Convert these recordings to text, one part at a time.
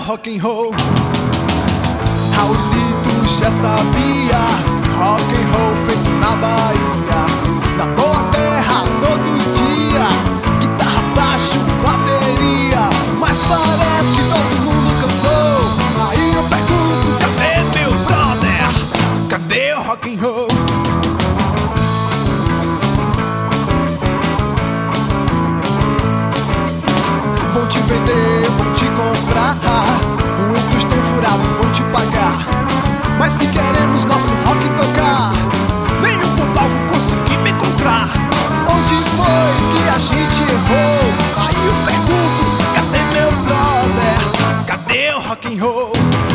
rock and roll. Raulzito já sabia, rock and roll feito na Bahia, na boa terra todo dia, guitarra, baixo, bateria. Mas parece que todo mundo cansou. Aí eu pergunto, cadê meu brother? Cadê o rock and roll? Vão te vender, vão te comprar, muitos tão furados, vão te pagar. Mas se queremos nosso rock tocar, nenhum pro palco conseguir me encontrar. Onde foi que a gente errou? Aí eu pergunto, cadê meu brother? Cadê o rock and roll?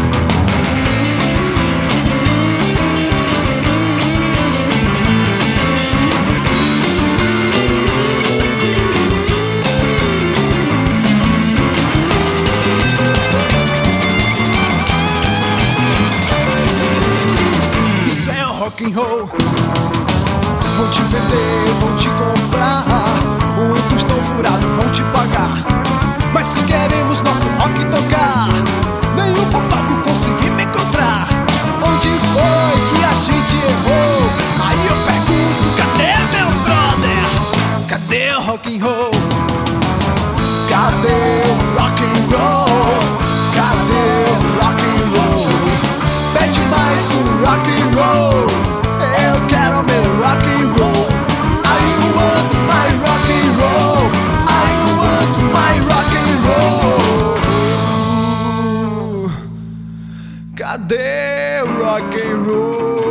Rock and roll. Vão te vender, vão te comprar, muitos tão furados, vão te pagar. Mas se queremos nosso rock tocar, nenhum pro palco conseguir me encontrar. Onde foi que a gente errou? Aí eu pergunto, cadê meu brother? Cadê o rock and roll? Cadê o rock and roll? Cadê o rock and roll? Pede mais um rock and roll. Eu quero meu rock and roll. I want my rock and roll. I want my rock and roll. Cadê o rock and roll?